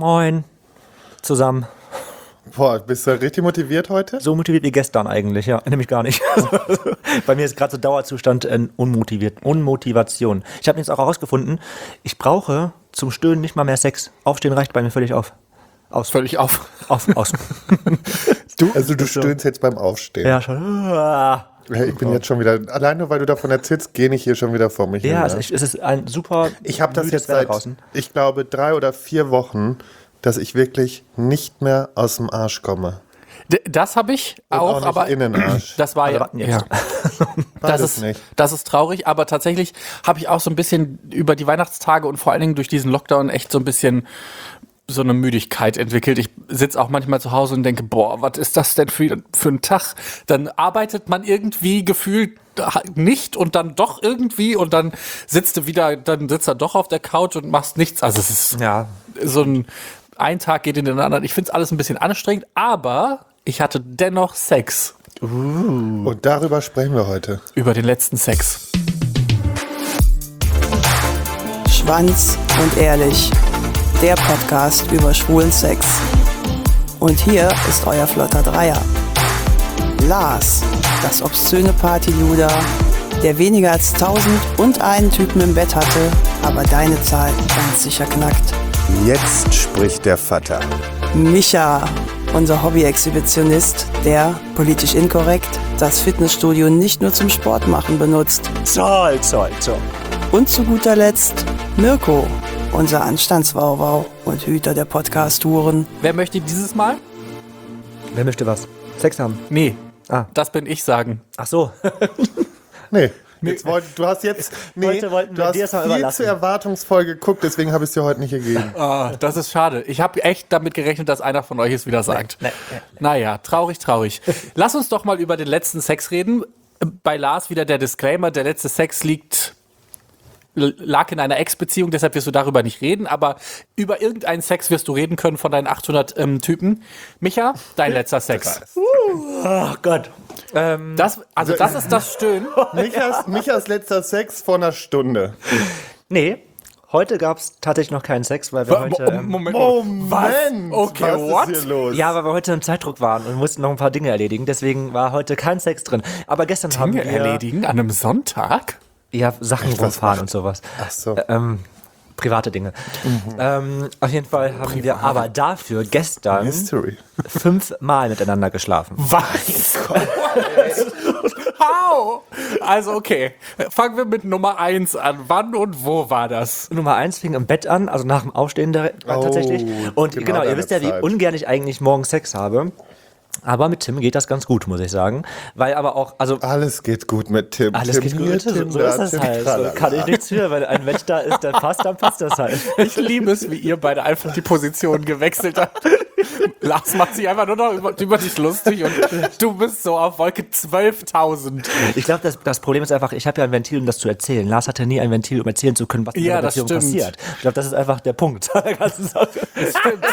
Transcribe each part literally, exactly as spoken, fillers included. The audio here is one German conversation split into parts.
Moin. Zusammen. Boah, bist du richtig motiviert heute? So motiviert wie gestern eigentlich, ja. Nämlich gar nicht. Bei mir ist gerade so Dauerzustand äh, unmotiviert, Unmotivation. Ich habe jetzt auch herausgefunden, ich brauche zum Stöhnen nicht mal mehr Sex. Aufstehen reicht bei mir völlig auf. Aus. Völlig auf. Auf, aus. Du, also du stöhnst jetzt beim Aufstehen. Ja, schon. Ah. Hey, ich bin jetzt schon wieder, alleine weil du davon erzählst, gehe ich hier schon wieder vor mich Ja, hin. es, ist, es ist ein super Ich habe das müdes jetzt Wetter seit, draußen. ich glaube, drei oder vier Wochen, dass ich wirklich nicht mehr aus dem Arsch komme. D- Das habe ich Und auch, auch nicht aber Innenarsch. das war Alle ja, warten jetzt. ja. Das Beides ist, nicht. das ist traurig, aber tatsächlich habe ich auch so ein bisschen über die Weihnachtstage und vor allen Dingen durch diesen Lockdown echt so ein bisschen so eine Müdigkeit entwickelt. Ich sitze auch manchmal zu Hause und denke, boah, was ist das denn für, für ein Tag? Dann arbeitet man irgendwie gefühlt nicht und dann doch irgendwie und dann sitzt du wieder, dann sitzt er doch auf der Couch und machst nichts. Also es ist Ja. so ein, ein Tag geht in den anderen. Ich finde es alles ein bisschen anstrengend, aber ich hatte dennoch Sex. Und darüber sprechen wir heute. Über den letzten Sex. Schwanz und ehrlich, der Podcast über schwulen Sex. Und hier ist euer flotter Dreier. Lars, das obszöne Partyluder, der weniger als tausend und einen Typen im Bett hatte, aber deine Zahl ganz sicher knackt. Jetzt spricht der Vater. Micha, unser Hobby-Exhibitionist, der, politisch inkorrekt, das Fitnessstudio nicht nur zum Sport machen benutzt. Zoll, zoll, zoll. Und zu guter Letzt Mirko, unser Anstandswauwau und Hüter der Podcast-Touren. Wer möchte dieses Mal? Wer möchte was? Sex haben? Nee. Ah. Das bin ich sagen. Ach so. Nee. Jetzt wollt, du hast jetzt, nee, Heute wollten du wir hast dir es mal viel überlassen. zu erwartungsvoll geguckt, deswegen habe ich es dir heute nicht gegeben. Ah, das ist schade. Ich habe echt damit gerechnet, dass einer von euch es wieder sagt. Nee, nee, nee. Naja, traurig, traurig. Lass uns doch mal über den letzten Sex reden. Bei Lars wieder der Disclaimer, der letzte Sex liegt lag in einer Ex-Beziehung, deshalb wirst du darüber nicht reden, aber über irgendeinen Sex wirst du reden können von deinen achthundert ähm, Typen. Micha, dein letzter Sex. Ach Gott. Ähm, Das, also das ist das Stöhnen. Michas, Michas letzter Sex vor einer Stunde. nee, heute gab es tatsächlich noch keinen Sex, weil wir heute... Ähm, Moment, Moment! Okay, was what? ist hier los? ja, weil wir heute im Zeitdruck waren und mussten noch ein paar Dinge erledigen. Deswegen war heute kein Sex drin. Aber gestern haben Dinge wir... erledigen an einem Sonntag? Ja, Sachen rumfahren und sowas. Ach so. Ähm, private Dinge. Ähm, auf jeden Fall haben wir aber dafür gestern Mystery. fünfmal miteinander geschlafen. Was? How? Also okay, fangen wir mit Nummer eins an. Wann und wo war das? Nummer eins fing im Bett an, also nach dem Aufstehen da, Oh, tatsächlich. Und genau genau, ihr deine wisst ja, wie Zeit. ungern ich eigentlich morgens Sex habe. Aber mit Tim geht das ganz gut, muss ich sagen. Weil aber auch, also Alles geht gut mit Tim. alles Tim geht hier, gut. So, Tim so da, ist das Tim halt. So tralala. kann ich nichts für, weil ein Mensch da ist, der passt, dann passt das halt. Ich liebe es, wie ihr beide einfach die Position gewechselt habt. Lars macht sich einfach nur noch über, über dich lustig und du bist so auf Wolke zwölftausend. Ich glaube, das, das Problem ist einfach, ich habe ja ein Ventil, um das zu erzählen. Lars hatte nie ein Ventil, um erzählen zu können, was in Ja, der das Beziehung stimmt. passiert. Ich glaube, das ist einfach der Punkt der ganzen Sache. Stimmt.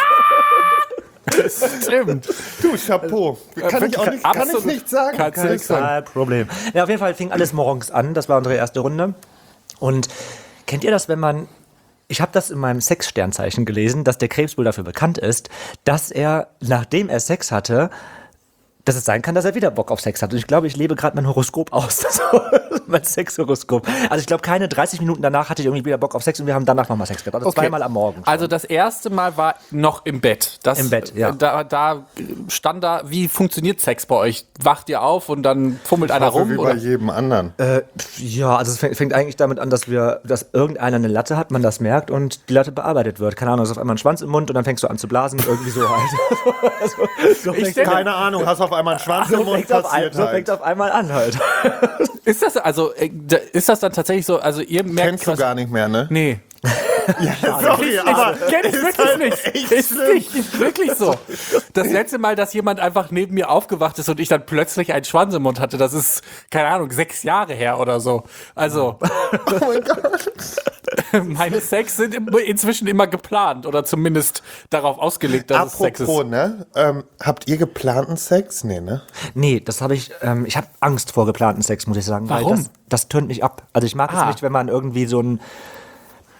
Stimmt. Du, Chapeau. Kann ich auch nicht, kann ich Absolut. nicht sagen. Kannst du Kann nicht ich sagen. Kein Problem. Ja, auf jeden Fall fing alles morgens an. Das war unsere erste Runde. Und kennt ihr das, wenn man... Ich habe das in meinem Sexsternzeichen gelesen, dass der Krebs wohl dafür bekannt ist, dass er, nachdem er Sex hatte, dass es sein kann, dass er wieder Bock auf Sex hat. Und ich glaube, ich lebe gerade mein Horoskop aus. Mein Sexhoroskop. Also ich glaube, keine dreißig Minuten danach hatte ich irgendwie wieder Bock auf Sex und wir haben danach nochmal Sex gehabt. Also Okay. zweimal am Morgen. Also das erste Mal war noch im Bett. Das, Im Bett, ja. Da, da stand da, wie funktioniert Sex bei euch? Wacht ihr auf und dann fummelt einer Hoffe, rum? wie bei Oder? jedem anderen. Äh, ja, also es fängt, fängt eigentlich damit an, dass wir, dass irgendeiner eine Latte hat, man das merkt und die Latte bearbeitet wird. Keine Ahnung, ist auf einmal ein Schwanz im Mund und dann fängst du an zu blasen, irgendwie so halt. also, so Ich fängt- stell- Keine Ahnung, hast auf einmal einen Schwanz im so Mund, fängt auf, ein, passiert so halt. fängt auf einmal an halt. Ist das also, äh, da- ist das dann tatsächlich so, also ihr merkt... Kennst du gar nicht mehr, ne? Nee. Sorry, aber Kenn ich ist wirklich halt nicht. echt Ist schlimm. nicht, ist wirklich so. Das letzte Mal, dass jemand einfach neben mir aufgewacht ist und ich dann plötzlich einen Schwanz im Mund hatte, das ist, keine Ahnung, sechs Jahre her oder so. Also, Oh mein Gott. meine Sex sind im- inzwischen immer geplant oder zumindest darauf ausgelegt, dass es Sex Apropos, ist. ne? Ähm, habt ihr geplanten Sex? Nee, ne? Nee, das habe ich, ähm, ich habe Angst vor geplanten Sex, muss ich sagen. Warum? Weil das, das tönt mich ab. Also ich mag Ah. es nicht, wenn man irgendwie so ein,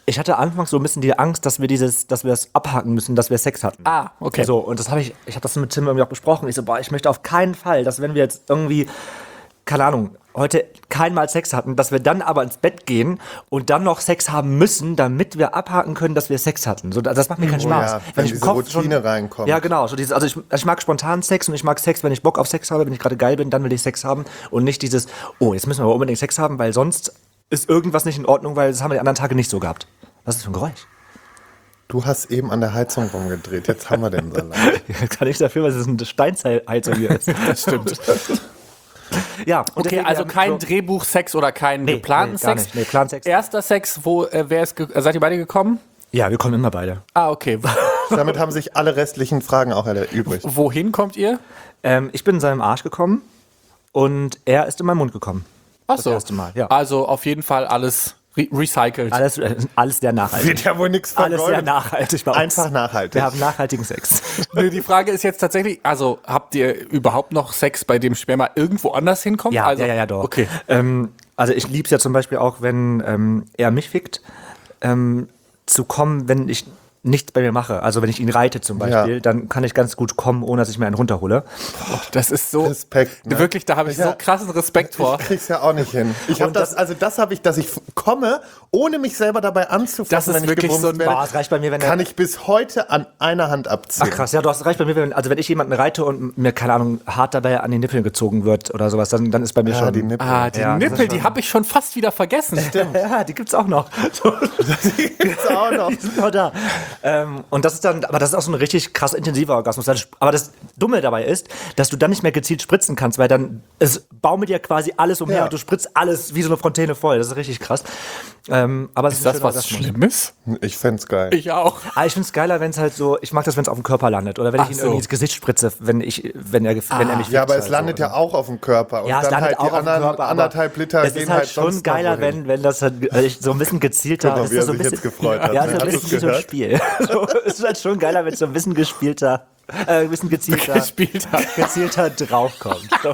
ich hatte anfangs so ein bisschen die Angst, dass wir dieses, dass wir das abhaken müssen, dass wir Sex hatten. Ah, okay. So, und das habe ich, ich habe das mit Tim irgendwie auch besprochen. Ich so, boah, ich möchte auf keinen Fall, dass wenn wir jetzt irgendwie, keine Ahnung, heute keinmal Sex hatten, dass wir dann aber ins Bett gehen und dann noch Sex haben müssen, damit wir abhaken können, dass wir Sex hatten. So, das macht mir keinen Oh Spaß. ja, wenn ich im diese Kopf Routine reinkommt. Ja, genau. So dieses, also ich, ich mag spontan Sex und ich mag Sex, wenn ich Bock auf Sex habe, wenn ich gerade geil bin, dann will ich Sex haben und nicht dieses, oh, jetzt müssen wir aber unbedingt Sex haben, weil sonst ist irgendwas nicht in Ordnung, weil das haben wir die anderen Tage nicht so gehabt. Was ist das für ein Geräusch? Du hast eben an der Heizung rumgedreht, jetzt haben wir den Salat. Kann ich dafür, weil es eine Steinzeilheizung hier ist. Das stimmt. Ja, und Okay, deswegen, also ähm, kein so- Drehbuch-Sex oder kein Nee, geplanten nee, gar Sex. nicht. Nee, Plansex. Erster Sex, wo, äh, wer ist, ge- äh, seid ihr beide gekommen? Ja, wir kommen immer beide. Ah, okay. Damit haben sich alle restlichen Fragen auch übrig. Wohin kommt ihr? Ähm, ich bin in seinem Arsch gekommen und er ist in meinen Mund gekommen. Ach so. erste Mal, ja. Also auf jeden Fall alles re recycelt. Alles, äh, alles sehr nachhaltig. Wird ja wohl nichts Alles sehr vergoldet. nachhaltig bei uns. Einfach nachhaltig. Wir haben nachhaltigen Sex. Nee, die Frage ist jetzt tatsächlich, also habt ihr überhaupt noch Sex, bei dem Sperma irgendwo anders hinkommt? Ja, also, ja, ja, ja, doch. Okay. Ähm, also ich liebe es ja zum Beispiel auch, wenn ähm, er mich fickt, ähm, zu kommen, wenn ich nichts bei mir mache. Also wenn ich ihn reite zum Beispiel, Ja. dann kann ich ganz gut kommen, ohne dass ich mir einen runterhole. Das ist so, Respekt, ne? wirklich, da habe ich Ja. so krassen Respekt vor. Ich krieg's ja auch nicht hin. Ich habe Und das, das- also das habe ich, dass ich f- komme, ohne mich selber dabei anzufassen, Das ist wenn ich wirklich gebumst so ein werde, Boah, es reicht bei mir, wenn er- kann ich bis heute an einer Hand abziehen. Ach krass, ja, du hast recht bei mir, wenn, also wenn ich jemanden reite und mir, keine Ahnung, hart dabei an die Nippeln gezogen wird oder sowas, dann, dann ist bei mir Ja, schon... die Nippel. Ah, die Ja, das ist Nippel, schon- die habe ich schon fast wieder vergessen. Ja, die gibt's auch noch. So, Gibt's auch noch. die sind noch da. Ähm, und das ist dann, aber das ist auch so ein richtig krass intensiver Orgasmus. Das- Aber das Dumme dabei ist, dass du dann nicht mehr gezielt spritzen kannst, weil dann es baumelt dir quasi alles umher Ja. und du spritzt alles wie so eine Fontäne voll. Das ist richtig krass. Ähm, aber es Ist ein das schöner was Orgasmus. Schlimmes? Ich fänd's geil. Ich auch. Ah, ich find's geiler, wenn es halt so, ich mag das, wenn es auf dem Körper landet oder wenn Ach ich ihn so. irgendwie ins Gesicht spritze, wenn ich, wenn er, gef- wenn er mich Ja, aber fickt es landet halt ja auch auf dem Körper. Und Ja, es dann landet halt auch die auf dem anderen Körper, aber anderthalb Liter es gehen ist halt halt schon sonst noch geiler, wohin. wenn, wenn das halt äh, so ein bisschen gezielter, Guck mal, das wie ist er so ein sich bisschen, jetzt gefreut hat, ja, ne? so ein Hast bisschen du's wie so ein gehört? Spiel. So, es ist halt schon geiler, wenn es so ein bisschen gespielter, äh, ein bisschen gezielter, Gespielt hat. gezielter draufkommt. So.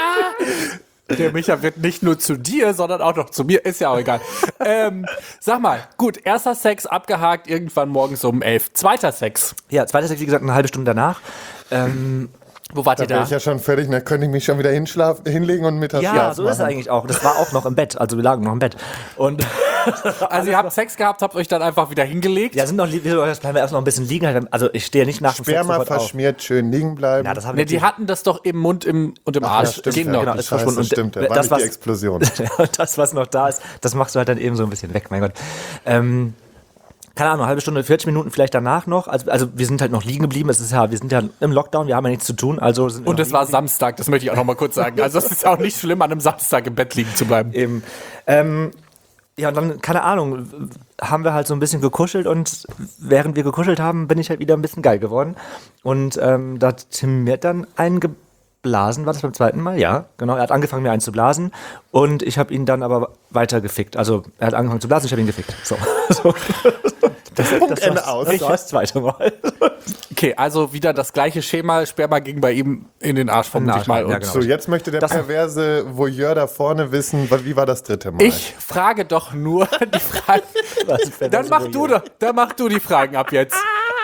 Der Micha wird nicht nur zu dir, sondern auch noch zu mir. Ist ja auch egal. ähm, sag mal, gut, erster Sex abgehakt, irgendwann morgens um elf. Zweiter Sex. Ja, zweiter Sex, wie gesagt, eine halbe Stunde danach. Ähm, Wo wart Da ihr bin da? ich ja schon fertig, dann könnte ich mich schon wieder hinschlafen, hinlegen und Mittagsschlaf ja, so ist es machen. eigentlich auch. Das war auch noch im Bett, also wir lagen noch im Bett. Und Also ihr habt Sex gehabt, habt euch dann einfach wieder hingelegt. ja, sind noch, li- jetzt bleiben wir erst noch ein bisschen liegen. Also ich stehe nicht nach dem Sex Sperma sofort auf. verschmiert, schön liegen bleiben. Ja, das haben Ne, wir die hatten das doch im Mund im, und im ja, Arsch. stimmt, Ging ja, doch. genau, die ist Scheiße, verschwunden. Und stimmt, das, da war nicht die was- Explosion. Und das, was noch da ist, das machst du halt dann eben so ein bisschen weg, mein Gott. Ähm, keine Ahnung, eine halbe Stunde, vierzig Minuten vielleicht danach noch. Also, also wir sind halt noch liegen geblieben. Es ist ja, wir sind ja im Lockdown, wir haben ja nichts zu tun. Also sind wir Und noch es war liegen Samstag, das möchte ich auch noch mal kurz sagen. Also es ist ja auch nicht schlimm, an einem Samstag im Bett liegen zu bleiben. geblieben. Ähm, ja, und dann, keine Ahnung, haben wir halt so ein bisschen gekuschelt und während wir gekuschelt haben, bin ich halt wieder ein bisschen geil geworden. Und ähm, da hat Tim mir dann eingeblasen, war das beim zweiten Mal? Ja, genau. Er hat angefangen, mir einen zu blasen und ich habe ihn dann aber weiter gefickt. Also er hat angefangen zu blasen, ich habe ihn gefickt. So. so. Das, Punktende das, aus. Das war das zweite Mal. Okay, also wieder das gleiche Schema. Sperma ging bei ihm in den Arsch, vermute ich mal. Ja, Und genau. So, jetzt möchte der Das- perverse Voyeur da vorne wissen, wa- wie war das dritte Mal? Ich frage doch nur die Fragen. Dann mach du doch, dann mach du die Fragen ab jetzt.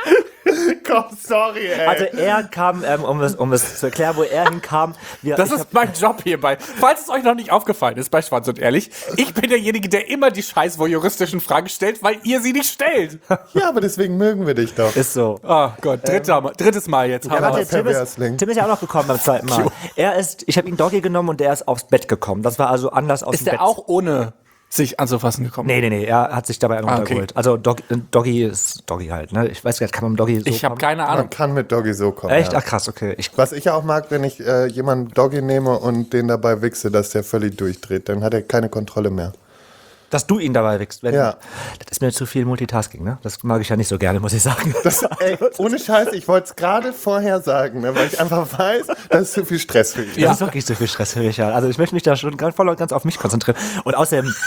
Komm, sorry, ey. Also er kam, ähm, um, es, um es zu erklären, wo er hinkam. Wir, Das ich ist mein Job hierbei. Falls es euch noch nicht aufgefallen ist bei Schwanz und Ehrlich, ich bin derjenige, der immer die scheiß voyeuristischen Fragen stellt, weil ihr sie nicht stellt. Ja, aber deswegen mögen wir dich doch. ist so. Oh Gott, dritter, Mal- drittes Mal jetzt. Ja, Hau warte, raus. Tim, ist, Perversling. Tim ist ja auch noch gekommen beim zweiten Mal. Er ist, ich habe ihn Doggy genommen und der ist aufs Bett gekommen. Das war also anders aus Ist dem der Bett. auch ohne sich anzufassen gekommen? Nee, nee, nee, er hat sich dabei Ah, okay. runtergeholt. Also Dog, Doggy ist Doggy halt, ne? Ich weiß gar nicht, kann man mit Doggy so Ich habe kommen? keine Ahnung. Man kann mit Doggy so kommen. Echt? Ja. Ach krass, okay. Ich, Was ich ja auch mag, wenn ich äh, jemanden Doggy nehme und den dabei wichse, dass der völlig durchdreht, dann hat er keine Kontrolle mehr. dass du ihn dabei wächst. Wenn, Ja. Das ist mir zu viel Multitasking, ne? Das mag ich ja nicht so gerne, muss ich sagen. Das, ey, ohne Scheiß, ich wollte es gerade vorher sagen, ne, weil ich einfach weiß, das ist zu viel Stress für ihn. Das ist wirklich zu viel Stress für mich, ja. Also ich möchte mich da schon ganz voll und ganz auf mich konzentrieren. Und außerdem,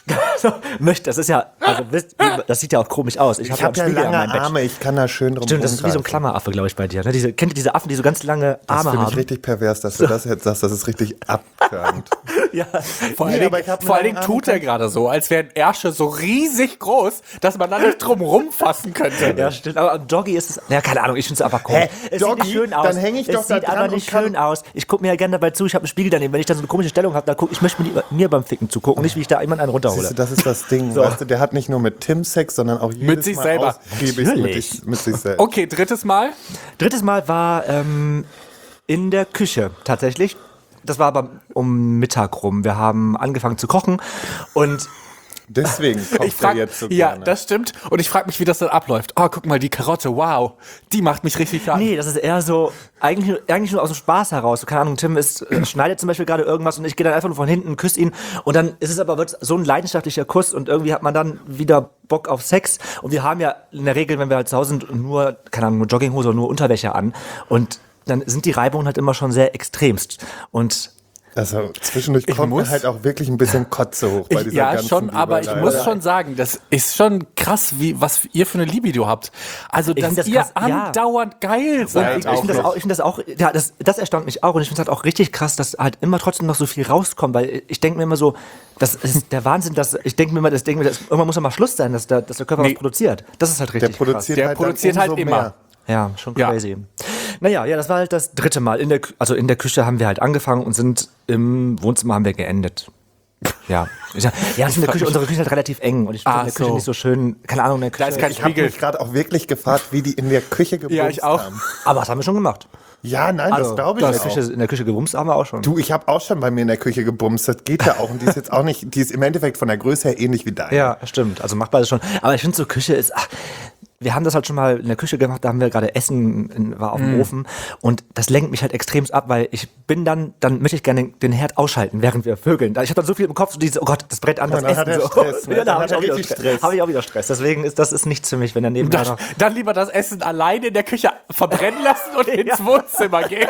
so, möchte, das ist ja, also wisst, das sieht ja auch komisch aus. Ich, Ich habe habe ja Spiegel an lange meinem Bett. Arme, ich kann da schön drum Stimmt, das ist wie so ein rumgreifen. Klammeraffe, glaube ich, bei dir. Ne? Diese, kennt ihr diese Affen, die so ganz lange Das Arme finde ich haben? richtig pervers, dass du das jetzt sagst, das ist richtig abtörend. Ja. Vor allen Nee, aber Dingen, ich hab vor allen einen Dingen langen tut er gerade so, als wären Ärsche so riesig groß, dass man da nicht drum rumfassen könnte. Ja, stimmt. Aber am Doggy ist es. Ja, keine Ahnung, ich finde es einfach komisch. Hä? Es Doggy? sieht nicht schön aus. Dann häng ich doch es da sieht dran aber und nicht kann- schön aus. Ich gucke mir ja gerne dabei zu, ich habe einen Spiegel daneben. Wenn ich dann so eine komische Stellung habe, dann guck ich möchte mir, die, mir beim Ficken zugucken, nicht wie ich da jemand einen runterhole. Siehst du, das ist das Ding, weißt du, der hat nicht nur mit Tim Sex, sondern auch jedes sich Mal selber. ausgiebig mit, Natürlich. sich- mit sich selbst. Okay, drittes Mal. Drittes Mal war ähm, in der Küche tatsächlich. Das war aber um Mittag rum. Wir haben angefangen zu kochen und Deswegen kommt Ich frag, er jetzt so ja, gerne. das stimmt. Und ich frage mich, wie das dann abläuft. Oh, guck mal, die Karotte, wow. Die macht mich richtig an. nee, das ist eher so, eigentlich, eigentlich nur aus dem Spaß heraus. So, keine Ahnung, Tim ist, äh, schneidet zum Beispiel gerade irgendwas und ich gehe dann einfach nur von hinten, küsse ihn und dann ist es aber wird so ein leidenschaftlicher Kuss und irgendwie hat man dann wieder Bock auf Sex und wir haben ja in der Regel, wenn wir halt zu Hause sind, nur, keine Ahnung, nur Jogginghose oder nur Unterwäsche an und dann sind die Reibungen halt immer schon sehr extremst und Also zwischendurch kommt muss- mir halt auch wirklich ein bisschen Kotze hoch bei Ich, dieser ja, ganzen schon, aber ich Überleitung. muss schon sagen, das ist schon krass, wie, was ihr für eine Libido habt. Also, dass find das ihr krass, ja. andauernd geil Und seid. ich, ich finde das auch, ich finde das auch, ja, das, das erstaunt mich auch und ich finde es halt auch richtig krass, dass halt immer trotzdem noch so viel rauskommt, weil ich denke mir immer so, das ist der Wahnsinn, dass ich denke mir immer, das denke mir, das, irgendwann muss ja mal Schluss sein, dass der, dass der Körper Nee. was produziert. Das ist halt Der richtig produziert Der halt, produziert dann halt umso immer. mehr. Ja, schon Ja. crazy. Naja, ja, das war halt das dritte Mal. In der, Kü- also in der Küche haben wir halt angefangen und sind im Wohnzimmer haben wir geendet. Ja. Ich sag, ja, das ist in der Küche, unsere Küche ist halt relativ eng und ich finde Ah, in der Küche so. nicht so schön. Keine Ahnung, in der Küche. Da ist kein Ich habe Spiegel. mich gerade auch wirklich gefragt, wie die in der Küche gebumst Ja, ich auch. haben. aber das haben wir schon gemacht. Ja, nein, das Also, glaube in ich der auch. Küche, in der Küche gebumst haben wir auch schon. Du, ich habe auch schon bei mir in der Küche gebumst. Das geht ja auch. Und die ist jetzt auch nicht, die ist im Endeffekt von der Größe her ähnlich wie deine. Ja, stimmt. Also machbar ist schon. Aber ich finde so Küche ist. Ach, wir haben das halt schon mal in der Küche gemacht, da haben wir gerade Essen, in, war auf dem Ofen und das lenkt mich halt extremst ab, weil ich bin dann, dann möchte ich gerne den, den Herd ausschalten, während wir vögeln. Da- Ich habe dann so viel im Kopf, so dieses, oh Gott, das brennt an, das Und dann Essen. hat er so. Stress, ne? Ja, Dann da habe hat ich, er auch wieder richtig Stress. Stress. Hab ich auch wieder Stress. Deswegen ist das ist nichts für mich, wenn daneben Dann, noch. dann lieber das Essen alleine in der Küche verbrennen lassen und ins Wohnzimmer gehen.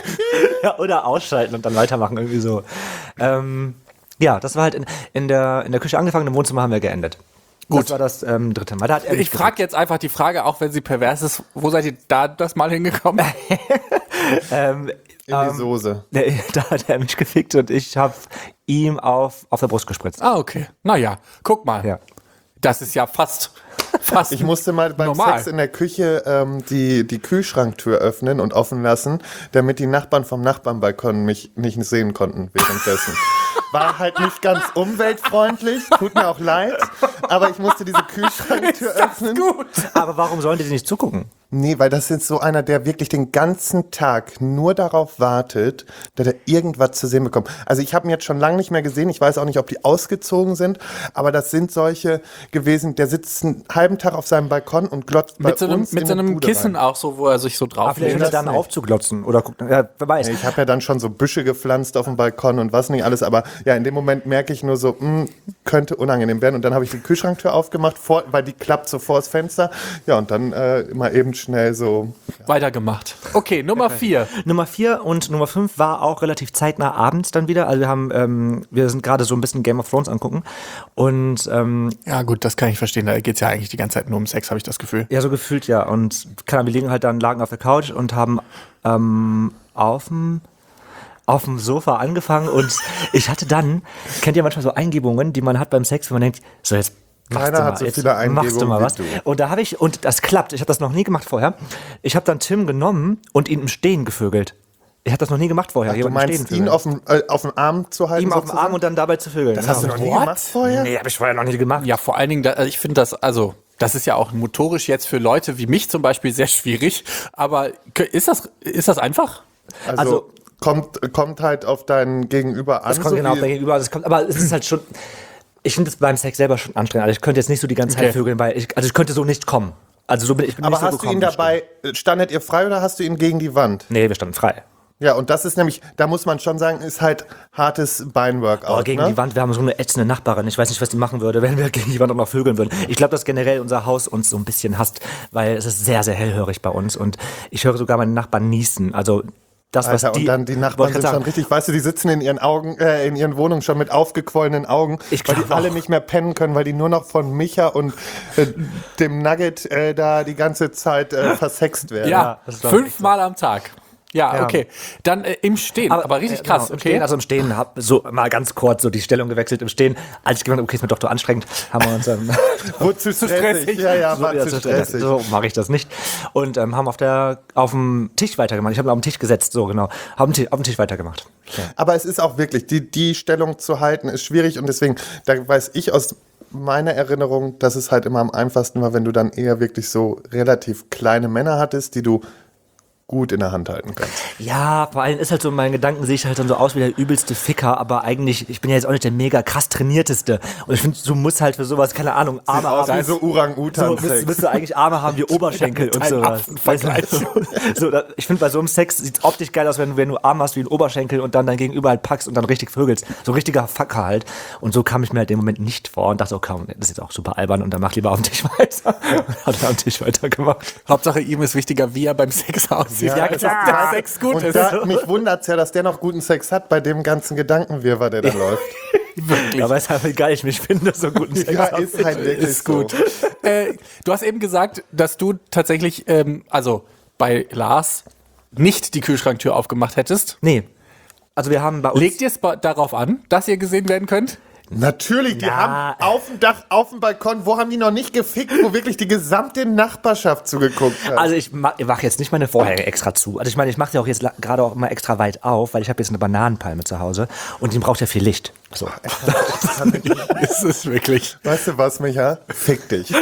Ja, oder ausschalten und dann weitermachen, irgendwie so. Ähm, ja, das war halt in, in, der, in der Küche angefangen, im Wohnzimmer haben wir geendet. Gut. Das war das ähm, dritte Mal. Da hat er mich Ich frage jetzt einfach die Frage, auch wenn sie pervers ist, wo seid ihr da das Mal hingekommen? ähm, In die Soße. der, da hat er mich gefickt und ich habe ihm auf, auf der Brust gespritzt. Ah, okay. Naja, guck mal. Ja. Das ist ja fast, fast Ich musste mal beim normal. Sex in der Küche ähm, die, die Kühlschranktür öffnen und offen lassen, damit die Nachbarn vom Nachbarnbalkon mich nicht sehen konnten währenddessen. War halt nicht ganz umweltfreundlich, tut mir auch leid, aber ich musste diese Kühlschranktür öffnen. gut. Aber warum sollen die nicht zugucken? Nee, weil das ist so einer, der wirklich den ganzen Tag nur darauf wartet, dass er irgendwas zu sehen bekommt. Also ich habe ihn jetzt schon lange nicht mehr gesehen. Ich weiß auch nicht, ob die ausgezogen sind. Aber das sind solche gewesen, der sitzt einen halben Tag auf seinem Balkon und glotzt bei Mit so einem, uns mit in so die einem Bude Kissen rein. auch so, wo er sich so Vielleicht drauflegt. will er dann nicht. aufzuglotzen oder gucken. Ja, wer weiß. Ich habe ja dann schon so Büsche gepflanzt auf dem Balkon und was nicht alles. Aber ja, in dem Moment merke ich nur so, mh, könnte unangenehm werden. Und dann habe ich die Kühlschranktür aufgemacht, vor, weil die klappt so vor das Fenster. Ja, und dann äh, immer eben schnell so. Weitergemacht. Okay, Nummer vier. Nummer vier und Nummer fünf war auch relativ zeitnah abends dann wieder. Also wir haben, ähm, wir sind gerade so ein bisschen Game of Thrones angucken und ähm, Ja gut, das kann ich verstehen. Da geht es ja eigentlich die ganze Zeit nur um Sex, habe ich das Gefühl. ja, so gefühlt ja. Und keine Ahnung, wir liegen halt dann, lagen auf der Couch und haben ähm, auf dem auf dem Sofa angefangen und ich hatte dann, kennt ihr manchmal so Eingebungen, die man hat beim Sex, wenn man denkt, so jetzt machst Keiner du mal, hat so jetzt viele machst du Eingebungen mal wie was. du. Und da habe ich, und das klappt, ich habe das noch nie gemacht vorher, ich habe dann Tim genommen und ihn im Stehen gevögelt. Ich habe das noch nie gemacht vorher. Du jemanden meinst, stehen ihn vögeln. auf dem, äh, auf dem Arm zu halten? ihm auf dem sozusagen? Arm und dann dabei zu vögeln. Das hast du noch nie What? gemacht vorher? Nee, habe ich vorher noch nie gemacht. Ja, vor allen Dingen, da, also ich finde das, also, das ist ja auch motorisch jetzt für Leute wie mich zum Beispiel sehr schwierig. Aber k- ist das, ist das einfach? Also, Also- kommt, kommt halt auf deinen Gegenüber an. Das kommt so genau auf wie- der Gegenüber. Das kommt, aber es ist halt schon. Ich finde es beim Sex selber schon anstrengend. Also ich könnte jetzt nicht so die ganze Zeit Okay. vögeln, weil ich, also ich könnte so nicht kommen. Also so bin ich bin Aber nicht so hast du gekommen. ihn dabei, standet ihr frei oder hast du ihn gegen die Wand? Nee, wir standen frei. Ja, und das ist nämlich, da muss man schon sagen, ist halt hartes Beinworkout. Aber gegen ne? die Wand, wir haben so eine ätzende Nachbarin. Ich weiß nicht, was die machen würde, wenn wir gegen die Wand auch noch vögeln würden. Ich glaube, dass generell unser Haus uns so ein bisschen hasst, weil es ist sehr, sehr hellhörig bei uns. Und ich höre sogar meinen Nachbarn niesen. Also das, was Alter, die... und dann die Nachbarn wollte ich sind gerade schon richtig, weißt du, die sitzen in ihren Augen, äh, in ihren Wohnungen schon mit aufgequollenen Augen, Ich weil die glaub alle auch. nicht mehr pennen können, weil die nur noch von Micha und äh, dem Nugget äh, da die ganze Zeit äh, versext werden. Ja, das ist, glaub ich, fünfmal am Tag. Ja, Ja. okay. Dann äh, im Stehen, aber, richtig äh, krass. Genau, im Okay. Stehen, also im Stehen, hab so mal ganz kurz so die Stellung gewechselt im Stehen. Als ich gemerkt habe, okay, ist mir doch zu anstrengend, haben wir uns... Ähm, Wurde zu stressig. stressig. Ja, ja, war ja, zu so, stressig. so mache ich das nicht. Und ähm, haben auf, der, auf dem Tisch weitergemacht. Ich habe auf den Tisch gesetzt, so genau. Haben Ti- auf dem Tisch weitergemacht. Ja. Aber es ist auch wirklich, die, die Stellung zu halten, ist schwierig und deswegen, da weiß ich aus meiner Erinnerung, dass es halt immer am einfachsten war, wenn du dann eher wirklich so relativ kleine Männer hattest, die du gut in der Hand halten kannst. Ja, vor allem ist halt so, in meinen Gedanken sehe ich halt dann so aus wie der übelste Ficker, aber eigentlich, ich bin ja jetzt auch nicht der mega krass trainierteste. Und ich finde, du musst halt für sowas, keine Ahnung, Arme Aus haben. wie so So, Orang-Utan-Sex. müsst, müsst du eigentlich Arme haben wie Oberschenkel und sowas. Weißt du, so, so, da, ich finde, bei so einem Sex sieht es optisch geil aus, wenn du, wenn du Arme hast wie ein Oberschenkel und dann dein Gegenüber halt packst und dann richtig vögelst. So ein richtiger Facker halt. Und so kam ich mir halt im Moment nicht vor und dachte, okay, das ist jetzt auch super albern und dann mach lieber auf dem Tisch weiter. Und hat er am Tisch weitergemacht. Hauptsache ihm ist wichtiger, wie er beim Sex aussieht. Ja, Ja, es dass ist der krass. Sex gut und ist. da, mich wundert es ja, dass der noch guten Sex hat bei dem ganzen Gedankenwirrwarr, der da läuft. Wirklich. Aber es ist halt geil, ich mich finde, so guten Sex Ja, haben. ist halt wirklich Ist gut. äh, du hast eben gesagt, dass du tatsächlich, ähm, also bei Lars, nicht die Kühlschranktür aufgemacht hättest. Nee. Also wir haben bei uns... Legt ihr es ba- darauf an, dass ihr gesehen werden könnt? Natürlich, die Ja. haben auf dem Dach, auf dem Balkon, wo haben die noch nicht gefickt, wo wirklich die gesamte Nachbarschaft zugeguckt hat. Also ich ma- ich mache jetzt nicht meine Vorhänge extra zu. Also ich meine, ich mache die auch jetzt la- gerade auch immer extra weit auf, weil ich habe jetzt eine Bananenpalme zu Hause und die braucht ja viel Licht. So. Ist es wirklich. Weißt du was, Micha? Fick dich.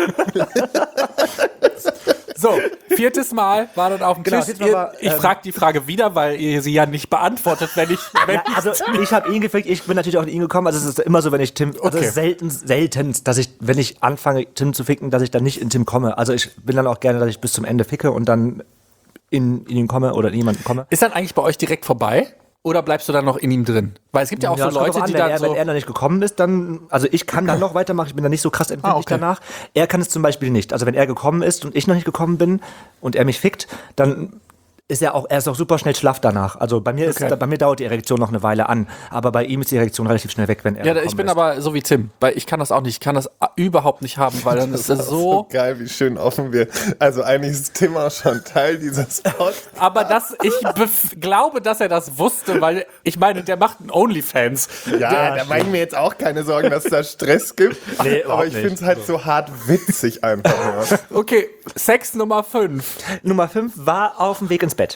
So, viertes Mal war dann auf dem Genau, Tisch. viertes Mal Ihr, war, ich ähm, frage die Frage wieder, weil ihr sie ja nicht beantwortet, wenn ich... Wenn Ja, also ich habe ihn gefickt, ich bin natürlich auch in ihn gekommen. Also es ist immer so, wenn ich Tim, also Okay. es ist selten, selten, dass ich, wenn ich anfange, Tim zu ficken, dass ich dann nicht in Tim komme. Also ich bin dann auch gerne, dass ich bis zum Ende ficke und dann in, in ihn komme oder in jemanden komme. ist dann eigentlich bei euch direkt vorbei? Oder bleibst du dann noch in ihm drin? Weil es gibt ja auch Ja, so es kommt Leute, drauf an, die wenn dann er, so... wenn er noch nicht gekommen ist, dann, also ich kann dann noch weitermachen, ich bin dann nicht so krass empfindlich Ah, okay. danach. Er kann es zum Beispiel nicht. Also wenn er gekommen ist und ich noch nicht gekommen bin und er mich fickt, dann ist er auch, er ist auch super schnell schlaff danach. Also bei mir ist, Okay. bei mir dauert die Erektion noch eine Weile an, aber bei ihm ist die Erektion relativ schnell weg, wenn er Ja, gekommen ich bin ist. aber so wie Tim, weil ich kann das auch nicht, ich kann das überhaupt nicht haben, weil dann ist das so... Geil, wie schön offen wir. Also eigentlich ist Tim auch schon Teil dieses Podcasts. Aber das, ich bef- glaube, dass er das wusste, weil ich meine, der macht einen OnlyFans. Ja, da mache ich mir jetzt auch keine Sorgen, dass es da Stress gibt. Nee, aber überhaupt ich nicht. finde es halt so hart witzig einfach nur. Okay, Sex Nummer fünf. Nummer fünf war auf dem Weg ins Bett.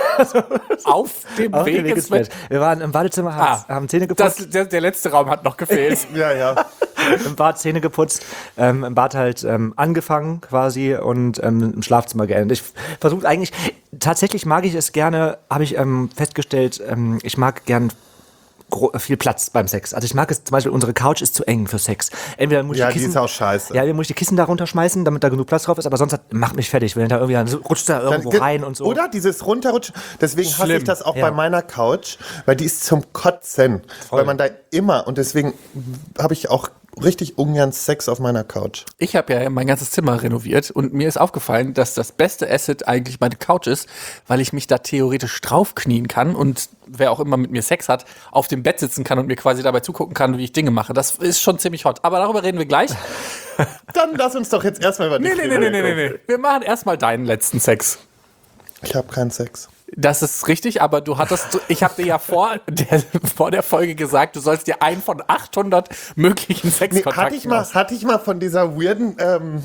Auf dem Auf Weg dem Weg ins Bett. Wir waren im Badezimmer, haben, Ah, haben Zähne Das, geputzt, der, der letzte Raum hat noch gefehlt. Ja, ja. im Bad Zähne geputzt, ähm, im Bad halt ähm, angefangen quasi und ähm, im Schlafzimmer geendet. Ich versuche eigentlich, tatsächlich mag ich es gerne, habe ich ähm, festgestellt, ähm, ich mag gern gro- viel Platz beim Sex. Also ich mag es zum Beispiel, unsere Couch ist zu eng für Sex. Entweder muss ich Ja, die die Kissen, ist auch scheiße. Ja, entweder muss ich die Kissen da runterschmeißen, damit da genug Platz drauf ist, aber sonst hat, macht mich fertig, wenn da irgendwie dann so, rutscht da irgendwo ge- rein und so. Oder dieses Runterrutschen. Deswegen hasse Schlimm. ich das auch Ja. bei meiner Couch, weil die ist zum Kotzen. Weil man da immer, und deswegen habe ich auch richtig ungern Sex auf meiner Couch. Ich habe ja mein ganzes Zimmer renoviert und mir ist aufgefallen, dass das beste Asset eigentlich meine Couch ist, weil ich mich da theoretisch draufknien kann und wer auch immer mit mir Sex hat, auf dem Bett sitzen kann und mir quasi dabei zugucken kann, wie ich Dinge mache. Das ist schon ziemlich hot. Aber darüber reden wir gleich. Dann lass uns doch jetzt erstmal über die Nee, nee, nee, nee, nee, nee, nee. Wir machen erstmal deinen letzten Sex. Ich habe keinen Sex. Das ist richtig, aber du hattest, ich habe dir ja vor der, vor der Folge gesagt, du sollst dir einen von achthundert möglichen Nee, Sexkontakten hatte ich mal, aus- hatte ich mal von dieser weirden, ähm,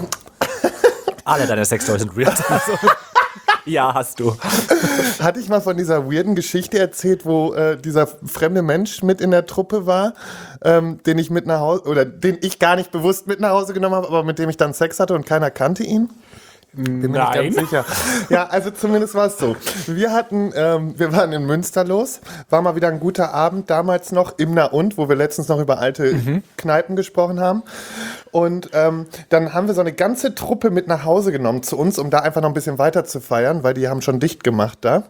Alle deine Sextoys sind weird. Also, ja, hast du. hatte ich mal von dieser weirden Geschichte erzählt, wo äh, dieser fremde Mensch mit in der Truppe war, ähm, den ich mit nach Hause, oder den ich gar nicht bewusst mit nach Hause genommen habe, aber mit dem ich dann Sex hatte und keiner kannte ihn? Bin mir nicht Nein. ganz sicher. Ja, also zumindest war es so. Wir hatten, ähm, wir waren in Münster los, war mal wieder ein guter Abend, damals noch im Na und, wo wir letztens noch über alte Kneipen gesprochen haben. Und ähm, dann haben wir so eine ganze Truppe mit nach Hause genommen zu uns, um da einfach noch ein bisschen weiter zu feiern, weil die haben schon dicht gemacht da.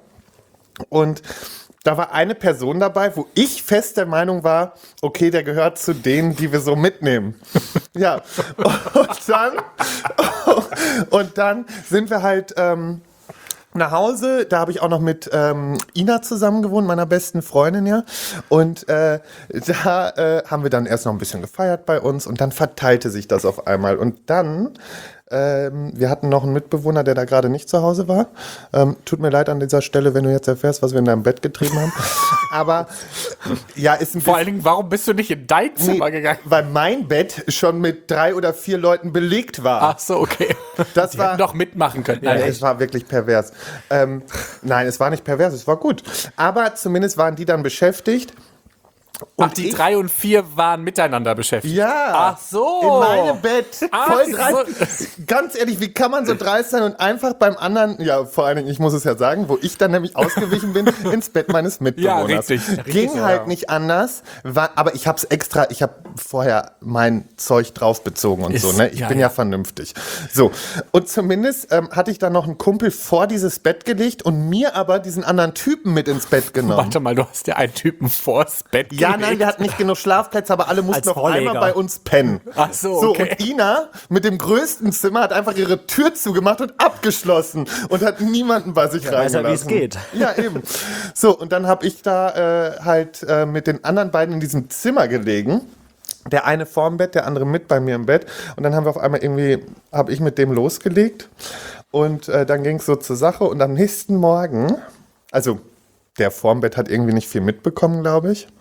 Und da war eine Person dabei, wo ich fest der Meinung war, okay, der gehört zu denen, die wir so mitnehmen. Ja, und dann, und dann sind wir halt, ähm, nach Hause, da habe ich auch noch mit ähm, Ina zusammen gewohnt, meiner besten Freundin, ja. Und äh, da äh, haben wir dann erst noch ein bisschen gefeiert bei uns und dann verteilte sich das auf einmal. Und dann, ähm, wir hatten noch einen Mitbewohner, der da gerade nicht zu Hause war. Ähm, tut mir leid an dieser Stelle, wenn du jetzt erfährst, was wir in deinem Bett getrieben haben. Aber ja, ist ein Vor bisschen... allen Dingen, warum bist du nicht in dein Zimmer Nee, gegangen? weil mein Bett schon mit drei oder vier Leuten belegt war. Ach so, okay. Das Die war- hätten doch mitmachen können. Ja, Nein, es war wirklich pervers. Ähm, nein, es war nicht pervers, es war gut. Aber zumindest waren die dann beschäftigt. Ach, die ich- drei und vier waren miteinander beschäftigt. Ja. Ach so. In meinem Bett. Ach Voll so. dreist. Ganz ehrlich, wie kann man so dreist sein und einfach beim anderen, ja, vor allen Dingen, ich muss es ja sagen, wo ich dann nämlich ausgewichen bin, ins Bett meines Mitbewohners. Ja, richtig. Ging Richtig, halt ja. nicht anders, war, aber ich hab's extra, ich habe vorher mein Zeug draufbezogen und Ist- so, ne? Ich ja, bin ja, ja. vernünftig. So. Und zumindest ähm, hatte ich dann noch einen Kumpel vor dieses Bett gelegt und mir aber diesen anderen Typen mit ins Bett genommen. Warte mal, du hast ja einen Typen vors Bett Ja, gelegt. nein, wir hatten nicht genug Schlafplätze, aber alle mussten Als noch Vorleger. einmal bei uns pennen. Ach so, So, okay. und Ina mit dem größten Zimmer hat einfach ihre Tür zugemacht und abgeschlossen und hat niemanden bei sich Ja, weiß ja, reingelassen. wie es geht. Ja, eben. So, und dann habe ich da äh, halt äh, mit den anderen beiden in diesem Zimmer gelegen. Der eine vorm Bett, der andere mit bei mir im Bett. Und dann haben wir auf einmal irgendwie, habe ich mit dem losgelegt. Und äh, dann ging es so zur Sache. Und am nächsten Morgen, also der vorm Bett hat irgendwie nicht viel mitbekommen, glaube ich.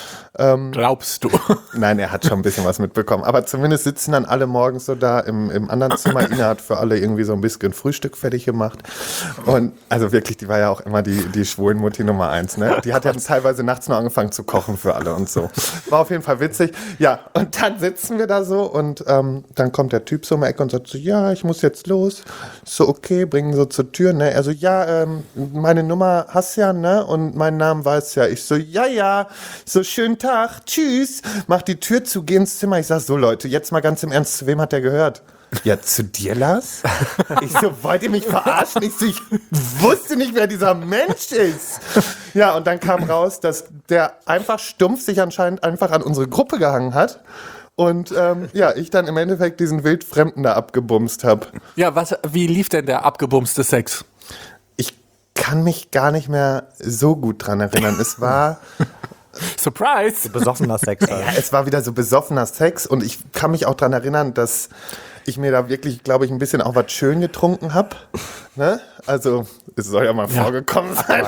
Glaubst du? Nein, er hat schon ein bisschen was mitbekommen. Aber zumindest sitzen dann alle morgens so da im, im anderen Zimmer. Ina hat für alle irgendwie so ein bisschen Frühstück fertig gemacht. Und also wirklich, die war ja auch immer die, die Schwulenmutti Nummer eins. Ne? Die hat ja teilweise nachts noch angefangen zu kochen für alle und so. War auf jeden Fall witzig. Ja, und dann sitzen wir da so und ähm, dann kommt der Typ so um die Ecke und sagt so, ja, ich muss jetzt los. So, okay, bringen so zur Tür. Ne? Er so, ja, ähm, meine Nummer hast ja, ne? Und meinen Namen weiß ja. Ich so, ja, ja, so schönen Tag, tschüss. Mach die Tür zu, geh ins Zimmer. Ich sag so, Leute, jetzt mal ganz im Ernst, zu wem hat der gehört? Ja, zu dir, Lars? Ich so, wollt ihr mich verarschen? Ich so, ich wusste nicht, wer dieser Mensch ist. Ja, und dann kam raus, dass der einfach stumpf sich anscheinend einfach an unsere Gruppe gehangen hat. Und ähm, ja, ich dann im Endeffekt diesen Wildfremden da abgebumst habe. Ja, was, wie lief denn der abgebumste Sex? Ich kann mich gar nicht mehr so gut dran erinnern. Es war... Surprise! Besoffener Sex. Ja, es war wieder so besoffener Sex und ich kann mich auch daran erinnern, dass ich mir da wirklich, glaube ich, ein bisschen auch was schön getrunken habe. Ne? Also, es soll ja mal vorgekommen sein.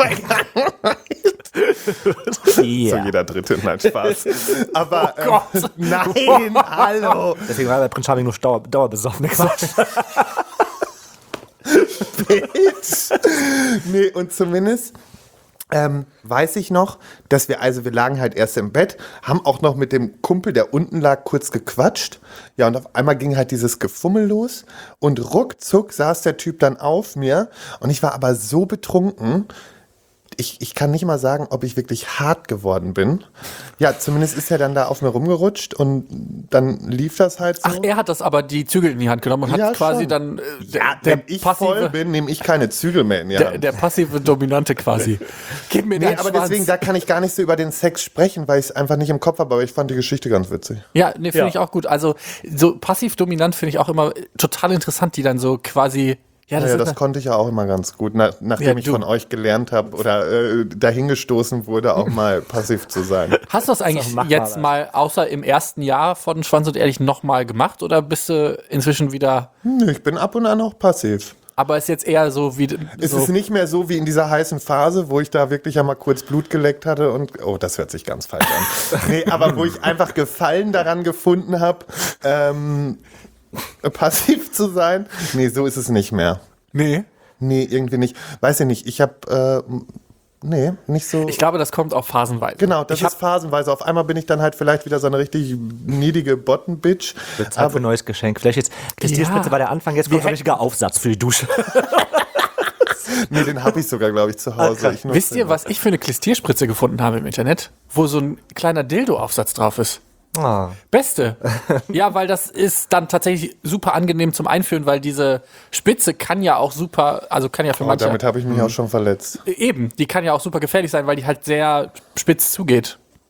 So Yeah. jeder Dritte, nein, Spaß. Aber, Oh Gott. ähm, nein, hallo. Deswegen war bei Prinz Charming nur Dauer, dauerbesoffen. Quatsch. Bitch. Nee, und zumindest ähm, weiß ich noch, dass wir, also wir lagen halt erst im Bett, haben auch noch mit dem Kumpel, der unten lag, kurz gequatscht. Ja, und auf einmal ging halt dieses Gefummel los und ruckzuck saß der Typ dann auf mir und ich war aber so betrunken, ich, ich kann nicht mal sagen, ob ich wirklich hart geworden bin. Ja, zumindest ist er dann da auf mir rumgerutscht und dann lief das halt so. Ach, er hat das aber die Zügel in die Hand genommen und hat Ja, quasi schon. dann äh, der, ja, der wenn ich voll passive, bin, nehme ich keine Zügel mehr in die der, Hand. der passive Dominante quasi. Gib mir Nee, deinen aber Schwanz. deswegen, da kann ich gar nicht so über den Sex sprechen, weil ich es einfach nicht im Kopf habe, aber ich fand die Geschichte ganz witzig. Ja, nee, finde Ja. ich auch gut. Also so passiv-dominant finde ich auch immer total interessant, die dann so quasi. Ja, das Ja, ist das eine- konnte ich ja auch immer ganz gut, na, nachdem Ja, ich du- von euch gelernt habe oder äh, dahingestoßen wurde, auch mal passiv zu sein. Hast du das eigentlich machbar, jetzt das. mal außer im ersten Jahr von Schwanz und Ehrlich nochmal gemacht oder bist du inzwischen wieder. Nö, ich bin ab und an auch passiv. Aber ist jetzt eher so wie. Es so, ist nicht mehr so wie in dieser heißen Phase, wo ich da wirklich einmal kurz Blut geleckt hatte und, oh, das hört sich ganz falsch an. Nee, aber wo ich einfach Gefallen daran gefunden habe, ähm, passiv zu sein. Nee, so ist es nicht mehr. nee. Nee, irgendwie nicht. Weiß ich nicht. Ich habe, äh, nee, nicht so. Ich glaube, das kommt auch phasenweise. Genau, das ich ist phasenweise. Auf einmal bin ich dann halt vielleicht wieder so eine richtig niedige Bottom-Bitch. Wird Zeit für ein neues Geschenk. Vielleicht jetzt, Christierspritze Ja. war der Anfang, jetzt kommt so ein richtiger Aufsatz für die Dusche. Nee, den habe ich sogar, glaube ich, zu Hause. Ich nutze Wisst ihr, den. was ich für eine Klistierspritze gefunden habe im Internet? Wo so ein kleiner Dildo-Aufsatz drauf ist. Ah. Beste. Ja, weil das ist dann tatsächlich super angenehm zum Einführen, weil diese Spitze kann ja auch super, also kann ja für Oh, manche. damit habe ich mich auch schon verletzt. Eben, die kann ja auch super gefährlich sein, weil die halt sehr spitz zugeht.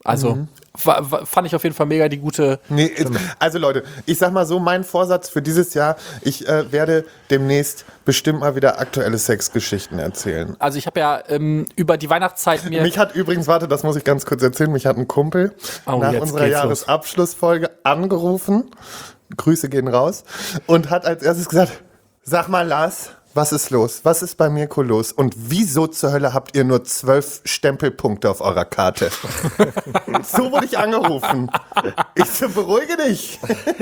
Also Mhm. wa- wa- fand ich auf jeden Fall mega die gute. Nee, also Leute, ich sag mal so, mein Vorsatz für dieses Jahr, ich äh, werde demnächst bestimmt mal wieder aktuelle Sexgeschichten erzählen. Also ich habe ja ähm, über die Weihnachtszeit mir. Mich hat übrigens, warte, das muss ich ganz kurz erzählen, mich hat ein Kumpel Oh, nach jetzt unserer geht's los. Jahresabschlussfolge angerufen, Grüße gehen raus, und hat als erstes gesagt, sag mal Lars, was ist los? Was ist bei Mirko los? Und wieso zur Hölle habt ihr nur zwölf Stempelpunkte auf eurer Karte? So wurde ich angerufen. Ich so, beruhige dich.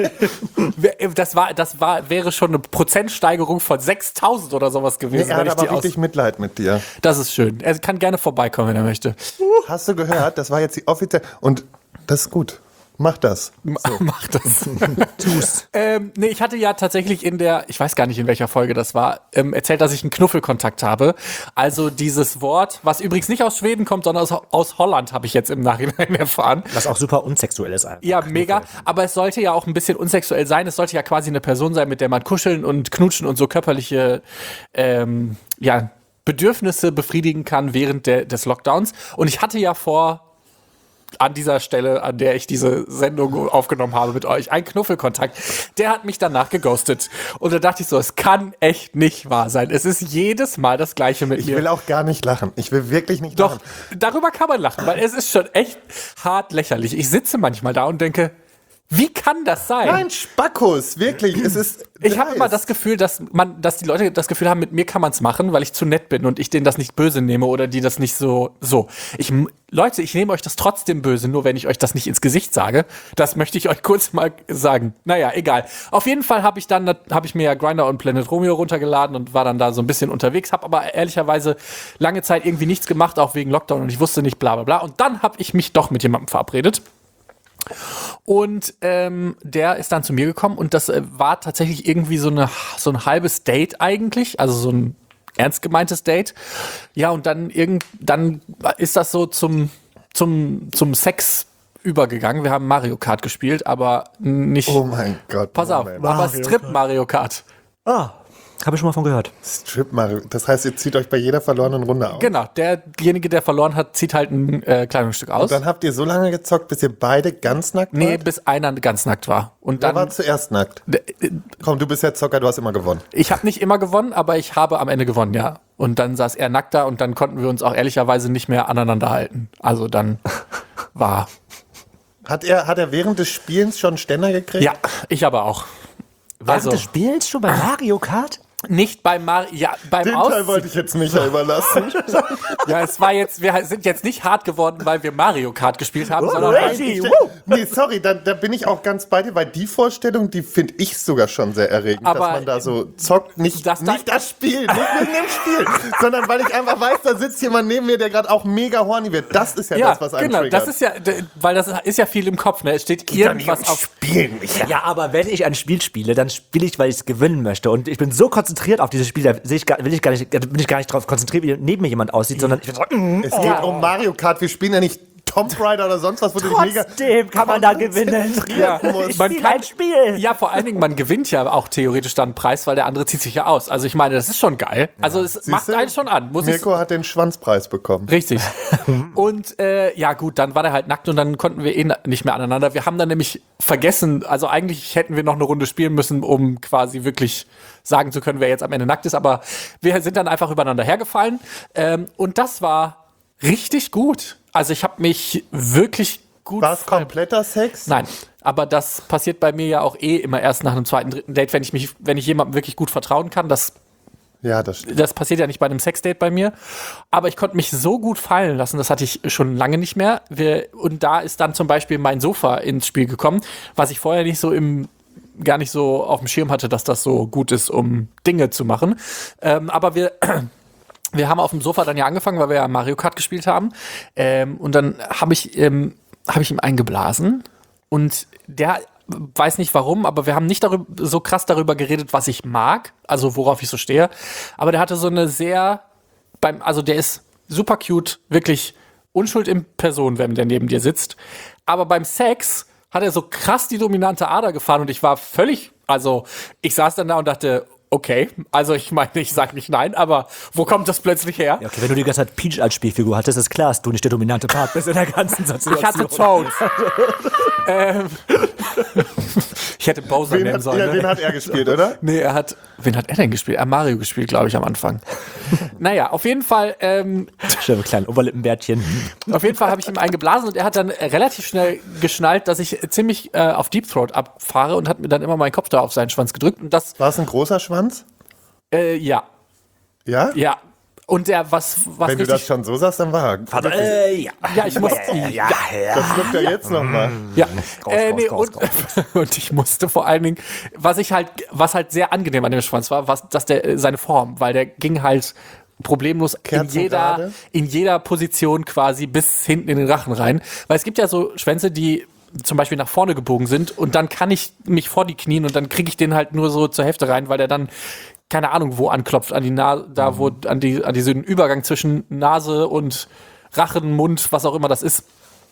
Das war, das war, wäre schon eine Prozentsteigerung von sechstausend oder sowas gewesen. Er wenn hat ich die aber richtig aus Mitleid mit dir. Das ist schön. Er kann gerne vorbeikommen, wenn er möchte. Hast du gehört? Das war jetzt die offizielle. Und das ist gut. Mach das. Mach das. Tu's. ähm, nee, ich hatte ja tatsächlich in der, ich weiß gar nicht, in welcher Folge das war, ähm, erzählt, dass ich einen Knuffelkontakt habe. Also dieses Wort, was übrigens nicht aus Schweden kommt, sondern aus, aus Holland, habe ich jetzt im Nachhinein erfahren. Was auch super unsexuell ist einfach. Ja, mega. Aber es sollte ja auch ein bisschen unsexuell sein. Es sollte ja quasi eine Person sein, mit der man kuscheln und knutschen und so körperliche, ähm, ja, Bedürfnisse befriedigen kann während der, des Lockdowns. Und ich hatte ja vor, an dieser Stelle, an der ich diese Sendung aufgenommen habe mit euch, einen Knuffelkontakt. Der hat mich danach geghostet. Und da dachte ich so, es kann echt nicht wahr sein. Es ist jedes Mal das Gleiche mit Ich mir. will auch gar nicht lachen. Ich will wirklich nicht Doch, lachen. darüber kann man lachen, weil es ist schon echt hart lächerlich. Ich sitze manchmal da und denke, wie kann das sein? Nein, Spackos, wirklich. Es ist. Ich habe dreist. immer das Gefühl, dass man, dass die Leute das Gefühl haben, mit mir kann man es machen, weil ich zu nett bin und ich denen das nicht böse nehme oder die das nicht so, so. Ich, Leute, ich nehme euch das trotzdem böse, nur wenn ich euch das nicht ins Gesicht sage. Das möchte ich euch kurz mal sagen. Naja, egal. Auf jeden Fall habe ich dann, habe ich mir ja Grindr und Planet Romeo runtergeladen und war dann da so ein bisschen unterwegs, habe aber ehrlicherweise lange Zeit irgendwie nichts gemacht, auch wegen Lockdown und ich wusste nicht, bla bla bla. Und dann habe ich mich doch mit jemandem verabredet. Und ähm, der ist dann zu mir gekommen und das äh, war tatsächlich irgendwie so, eine, so ein halbes Date eigentlich, also so ein ernst gemeintes Date. Ja, und dann, irgend, dann ist das so zum, zum, zum Sex übergegangen. Wir haben Mario Kart gespielt, aber nicht... Oh mein Gott. Pass auf, Moment. aber Strip Mario Kart. Ah, habe ich schon mal von gehört. Strip Mario. Das heißt, ihr zieht euch bei jeder verlorenen Runde aus. Genau, derjenige, der verloren hat, zieht halt ein äh, Kleidungsstück aus. Und dann habt ihr so lange gezockt, bis ihr beide ganz nackt Nee, wart? bis einer ganz nackt war. Und Wer dann... war zuerst nackt? Komm, du bist ja Zocker, du hast immer gewonnen. Ich habe nicht immer gewonnen, aber ich habe am Ende gewonnen, ja. Und dann saß er nackt da und dann konnten wir uns auch ehrlicherweise nicht mehr aneinander halten. Also dann war... Hat er, hat er während des Spielens schon einen Ständer gekriegt? Ja, ich aber auch. Während Also des Spiels schon bei Mario Kart? nicht beim Mario, ja, beim Den Teil Ausziehen. wollte ich jetzt Micha überlassen. Ja, es war jetzt, wir sind jetzt nicht hart geworden, weil wir Mario Kart gespielt haben, sondern Crazy. weil, Woo. Nee, sorry, da, da bin ich auch ganz bei dir, weil die Vorstellung, die finde ich sogar schon sehr erregend, Aber dass man da so zockt, nicht das das, da- nicht das Spiel, nicht wegen dem Spiel, sondern weil ich einfach weiß, da sitzt jemand neben mir, der gerade auch mega horny wird. Das ist ja, ja, das, was einen genau, triggert. das ist ja, d- weil das ist ja viel im Kopf, ne? Es steht irgendwas auf. Spielen, Micha. Ja, aber wenn ich ein Spiel spiele, dann spiele ich, weil ich es gewinnen möchte. Und ich bin so konzentriert auf dieses Spiel, da sehe ich gar, will ich gar nicht, da bin ich gar nicht drauf konzentriert, wie neben mir jemand aussieht, sondern ich bin so, mm, Es geht um Mario Kart, wir spielen ja nicht Tomb Raider oder sonst was, wo du dich mega trotzdem kann man da gewinnen. Ja, Ich man spiele kann- ein Spiel. Ja, vor allen Dingen, man gewinnt ja auch theoretisch dann einen Preis, weil der andere zieht sich ja aus. Also ich meine, das ist schon geil. Also es macht du? einen schon an. Muss ich Mirko hat den Schwanzpreis bekommen. Richtig. Und äh, ja gut, dann war der halt nackt und dann konnten wir eh na- nicht mehr aneinander. Wir haben dann nämlich vergessen, also eigentlich hätten wir noch eine Runde spielen müssen, um quasi wirklich sagen zu können, wer jetzt am Ende nackt ist. Aber wir sind dann einfach übereinander hergefallen. Ähm, und das war richtig gut. Also ich habe mich wirklich gut... War es kompletter Sex? Nein, aber das passiert bei mir ja auch eh immer erst nach einem zweiten, dritten Date, wenn ich mich, wenn ich jemandem wirklich gut vertrauen kann. Das Ja, das stimmt. das passiert ja nicht bei einem Sexdate bei mir. Aber ich konnte mich so gut fallen lassen, das hatte ich schon lange nicht mehr. Wir, und da ist dann zum Beispiel mein Sofa ins Spiel gekommen, was ich vorher nicht so im gar nicht so auf dem Schirm hatte, dass das so gut ist, um Dinge zu machen. Ähm, aber wir wir haben auf dem Sofa dann ja angefangen, weil wir ja Mario Kart gespielt haben. Ähm, und dann habe ich ähm, habe ich ihm eingeblasen und der weiß nicht warum, aber wir haben nicht darüber, so krass darüber geredet, was ich mag, also worauf ich so stehe. Aber der hatte so eine sehr, beim, also der ist super cute, wirklich Unschuld in Person, wenn der neben dir sitzt. Aber beim Sex hat er so krass die dominante Ader gefahren und ich war völlig, also ich saß dann da und dachte, okay, also ich meine, ich sag nicht nein, aber wo kommt das plötzlich her? Ja, okay, wenn du die ganze Zeit Peach als Spielfigur hattest, ist klar, dass du nicht der dominante Part bist in der ganzen Situation. Ich hatte Toads. ähm, ich hätte Bowser Wen nennen hat, sollen. ja, ne? den hat er gespielt, oder? Nee, er hat. Wen hat er denn gespielt? Er hat Mario gespielt, glaube ich, am Anfang. Naja, auf jeden Fall. Ähm, Schöne kleine Oberlippenbärtchen. auf jeden Fall habe ich ihm einen geblasen und er hat dann relativ schnell geschnallt, dass ich ziemlich äh, auf Deep Throat abfahre und hat mir dann immer meinen Kopf da auf seinen Schwanz gedrückt. Und das, War es ein großer Schwanz? äh, ja, Ja? ja. Und der, was, was Wenn du das schon so sagst, dann war er. Äh, ja. ja, ich muss, ja, Das schluckt er jetzt nochmal. Ja, Raus, äh, raus, nee, raus, und, und ich musste vor allen Dingen, was ich halt, was halt sehr angenehm an dem Schwanz war, was, dass der äh, seine Form, weil der ging halt problemlos in jeder, Kerzengerade? in jeder Position quasi bis hinten in den Rachen rein. Weil es gibt ja so Schwänze, die zum Beispiel nach vorne gebogen sind und dann kann ich mich vor die knien und dann kriege ich den halt nur so zur Hälfte rein, weil der dann keine Ahnung, wo anklopft, an die Nase, da wo, an die, an diesen Übergang zwischen Nase und Rachen, Mund, was auch immer das ist.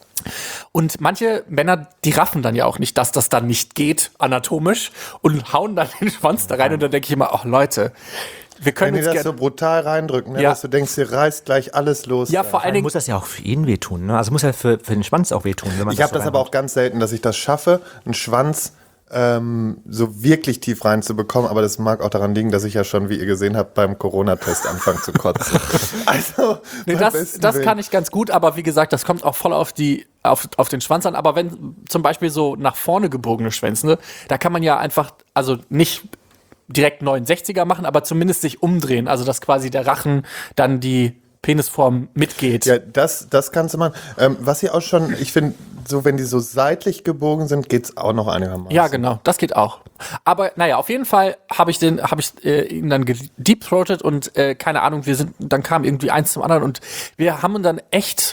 Und manche Männer, die raffen dann ja auch nicht, dass das dann nicht geht, anatomisch, und hauen dann den Schwanz da rein und dann denke ich immer, ach Leute, wir können Wenn die uns das gerne... so brutal reindrücken, ne, Ja. dass du denkst, hier reißt gleich alles los. Ja, da. vor allen Dann Dingen, muss das ja auch für ihn wehtun. Ne? Also muss ja für, für den Schwanz auch wehtun. Wenn man Ich habe so das aber auch ganz selten, dass ich das schaffe, einen Schwanz ähm, so wirklich tief reinzubekommen. Aber das mag auch daran liegen, dass ich ja schon, wie ihr gesehen habt, beim Corona-Test anfange zu kotzen. Also, nee, beim das, besten das Willen. kann ich ganz gut, aber wie gesagt, das kommt auch voll auf die auf, auf den Schwanz an. Aber wenn zum Beispiel so nach vorne gebogene Schwänze, ne, da kann man ja einfach, also nicht direkt neunundsechziger machen, aber zumindest sich umdrehen. Also dass quasi der Rachen dann die Penisform mitgeht. Ja, das, das kannst du machen. Ähm, was hier auch schon, ich finde, so wenn die so seitlich gebogen sind, geht's auch noch einigermaßen. Ja, genau, das geht auch. Aber naja, auf jeden Fall habe ich den, habe ich äh, ihn dann gedeepthroatet und äh, keine Ahnung, wir sind, dann kam irgendwie eins zum anderen und wir haben dann echt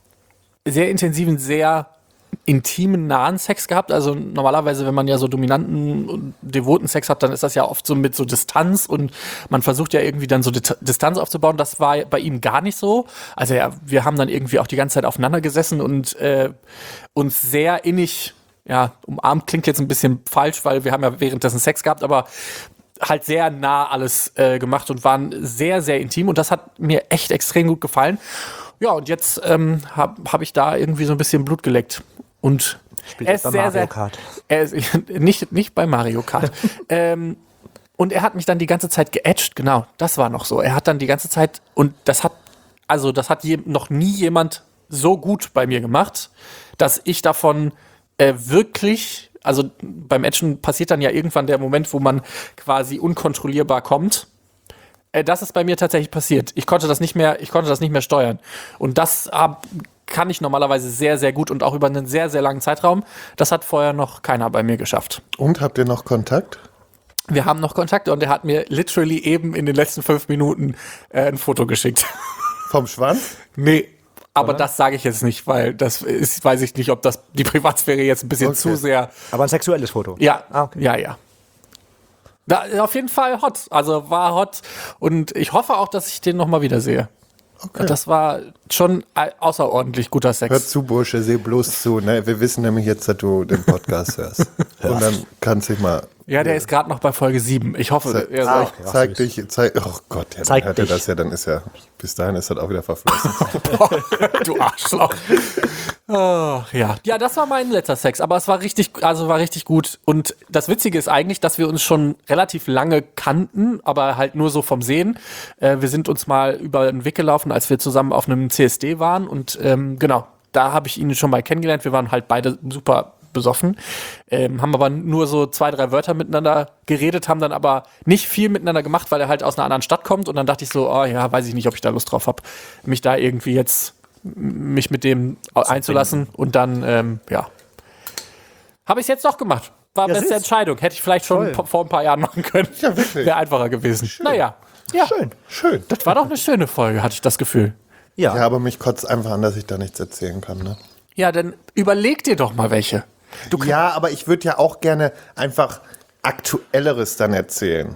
sehr intensiven, sehr intimen, nahen Sex gehabt. Also normalerweise, wenn man ja so dominanten und devoten Sex hat, dann ist das ja oft so mit so Distanz und man versucht ja irgendwie dann so Di- Distanz aufzubauen. Das war bei ihm gar nicht so. Also ja, wir haben dann irgendwie auch die ganze Zeit aufeinander gesessen und äh, uns sehr innig, ja, umarmt klingt jetzt ein bisschen falsch, weil wir haben ja währenddessen Sex gehabt, aber halt sehr nah alles äh, gemacht und waren sehr, sehr intim und das hat mir echt extrem gut gefallen. Ja, und jetzt ähm, habe hab ich da irgendwie so ein bisschen Blut geleckt. Und Spielt er jetzt ist bei sehr, Mario sehr, Kart. er ist nicht, nicht bei Mario Kart. ähm, und er hat mich dann die ganze Zeit geätscht, genau, das war noch so. Er hat dann die ganze Zeit, und das hat, also das hat je, noch nie jemand so gut bei mir gemacht, dass ich davon äh, wirklich, also beim Ätschen passiert dann ja irgendwann der Moment, wo man quasi unkontrollierbar kommt. Äh, das ist bei mir tatsächlich passiert. Ich konnte das nicht mehr, ich konnte das nicht mehr steuern. Und das hab, kann ich normalerweise sehr, sehr gut und auch über einen sehr, sehr langen Zeitraum. Das hat vorher noch keiner bei mir geschafft. Und habt ihr noch Kontakt? Wir haben noch Kontakte und er hat mir literally eben in den letzten fünf Minuten äh, ein Foto geschickt. Vom Schwanz? Nee. Aber das sage ich jetzt nicht, weil das ist, weiß ich nicht, ob das die Privatsphäre jetzt ein bisschen Okay. zu sehr. Aber ein sexuelles Foto. Ja, Ah, okay. ja, ja. Da, auf jeden Fall hot. Also war hot. Und ich hoffe auch, dass ich den nochmal wiedersehe. Okay. Das war schon ein außerordentlich guter Sex. Hör zu, Bursche, seh bloß zu. Ne? Wir wissen nämlich jetzt, dass du den Podcast hörst. Und dann kannst du dich mal. Ja, der ist gerade noch bei Folge sieben. Ich hoffe, Zeig, er ah, soll zeig dich, zeig, oh Gott, ja, dann Zeig hört er dich. das ja, dann ist ja, bis dahin ist das auch wieder verflossen. du Arschloch. Oh, ja. Ja, das war mein letzter Sex, aber es war richtig, also war richtig gut. Und das Witzige ist eigentlich, dass wir uns schon relativ lange kannten, aber halt nur so vom Sehen. Äh, wir sind uns mal über den Weg gelaufen, als wir zusammen auf einem C S D waren und ähm, genau, da habe ich ihn schon mal kennengelernt. Wir waren halt beide super besoffen, ähm, haben aber nur so zwei, drei Wörter miteinander geredet, haben dann aber nicht viel miteinander gemacht, weil er halt aus einer anderen Stadt kommt und dann dachte ich so, oh ja, weiß ich nicht, ob ich da Lust drauf habe, mich da irgendwie jetzt mich mit dem einzulassen und dann, ähm, ja, habe ich es jetzt doch gemacht. War Ja, beste siehst. Entscheidung. Hätte ich vielleicht schon Toll. po- vor ein paar Jahren machen können. Ja, wirklich. Wäre einfacher gewesen. Naja, ja, Schön. Schön. das war doch eine schöne Folge, hatte ich das Gefühl. Ja. Ja, aber mich kotzt einfach an, dass ich da nichts erzählen kann. Ne? Ja, dann überleg dir doch mal welche. Du Ja, aber ich würde ja auch gerne einfach Aktuelleres dann erzählen.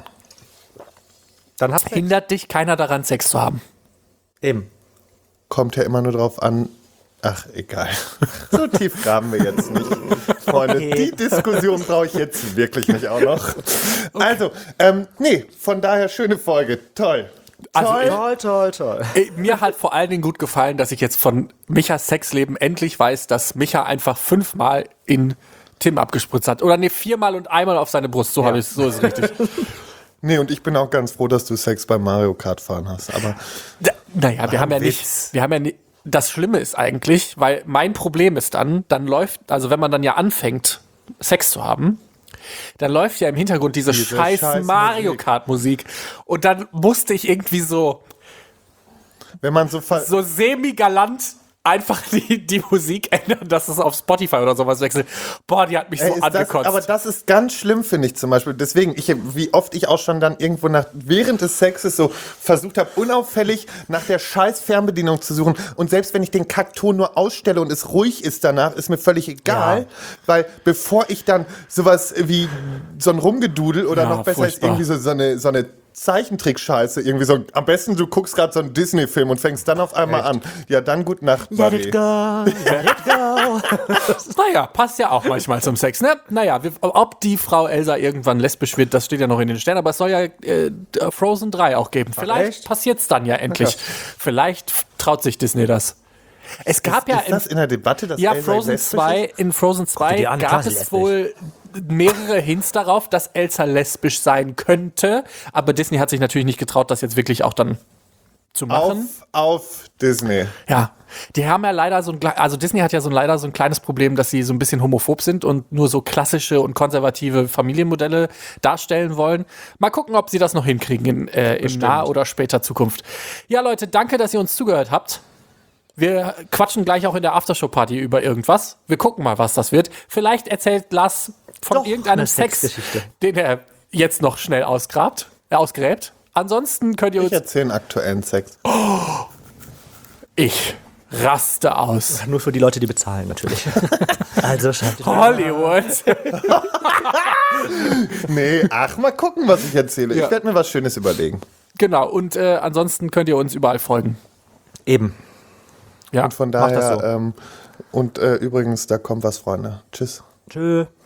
Dann habt ihr Hindert dich keiner daran, Sex zu haben. eben. Kommt ja immer nur drauf an, Ach, egal. So tief graben wir jetzt nicht. Freunde, Okay. die Diskussion brauche ich jetzt wirklich nicht auch noch. Also, ähm, nee, von daher schöne Folge. Toll. Also Toll. ich- Toll, toll, toll. Ey, Mir hat vor allen Dingen gut gefallen, dass ich jetzt von Michas Sexleben endlich weiß, dass Micha einfach fünfmal in Tim abgespritzt hat. Oder nee, viermal und einmal auf seine Brust. So, hab ich, so ist es richtig. Nee, und ich bin auch ganz froh, dass du Sex beim Mario Kart fahren hast. Aber Da, naja, wir War haben ja ein nicht, Witz. wir haben ja nicht, das Schlimme ist eigentlich, weil mein Problem ist dann, dann läuft, also wenn man dann ja anfängt, Sex zu haben, dann läuft ja im Hintergrund diese, Diese scheiß scheiß Mario Musik. Kart Musik. Und dann musste ich irgendwie so, wenn man so, ver so semi-galant einfach die, die Musik ändern, dass es auf Spotify oder sowas wechselt. Boah, die hat mich Ey, so ist das, angekotzt. aber das ist ganz schlimm, finde ich zum Beispiel. Deswegen, ich, wie oft ich auch schon dann irgendwo nach, während des Sexes so versucht habe, unauffällig nach der scheiß Fernbedienung zu suchen. Und selbst wenn ich den Kackton nur ausstelle und es ruhig ist danach, ist mir völlig egal. Ja. Weil bevor ich dann sowas wie so ein Rumgedudel oder Ja, noch besser ist furchtbar. irgendwie so, so eine, so eine Zeichentrick-Scheiße, irgendwie so, am besten du guckst gerade so einen Disney-Film und fängst dann auf einmal an. Ja, dann gut Nacht, Let Buddy. it go, let it go. Naja, passt ja auch manchmal zum Sex, ne? Naja, wir, ob die Frau Elsa irgendwann lesbisch wird, das steht ja noch in den Sternen, aber es soll ja äh, Frozen drei auch geben. Vielleicht echt? passiert's dann ja endlich. Vielleicht f- traut sich Disney das. Es gab ja Ist das in der Debatte, dass Ja, Elsa Frozen lesbisch zwei, ist? in Frozen zwei dir an, gab klar, sie es lesbisch. wohl mehrere Hints darauf, dass Elsa lesbisch sein könnte, aber Disney hat sich natürlich nicht getraut, das jetzt wirklich auch dann zu machen. Auf, auf Disney. Ja, die haben ja leider so ein, gle- also Disney hat ja so ein, leider so ein kleines Problem, dass sie so ein bisschen homophob sind und nur so klassische und konservative Familienmodelle darstellen wollen. Mal gucken, ob sie das noch hinkriegen in, äh, in naher oder später Zukunft. Ja, Leute, danke, dass ihr uns zugehört habt. Wir quatschen gleich auch in der Aftershow-Party über irgendwas. Wir gucken mal, was das wird. Vielleicht erzählt Lars von Doch, irgendeinem eine Sex, Sexgeschichte. den er jetzt noch schnell ausgrabt, äh, ausgräbt. Ansonsten könnt ihr Ich uns... erzähle einen aktuellen Sex. Ich raste aus. Nur für die Leute, die bezahlen, natürlich. Also schaltet Hollywood. Nee, ach, mal gucken, was ich erzähle. Ja. Ich werde mir was Schönes überlegen. Genau, und äh, ansonsten könnt ihr uns überall folgen. Eben. Ja. Und von Mach das daher, so. ähm, und äh, übrigens, da kommt was, Freunde. Tschüss. Tschö.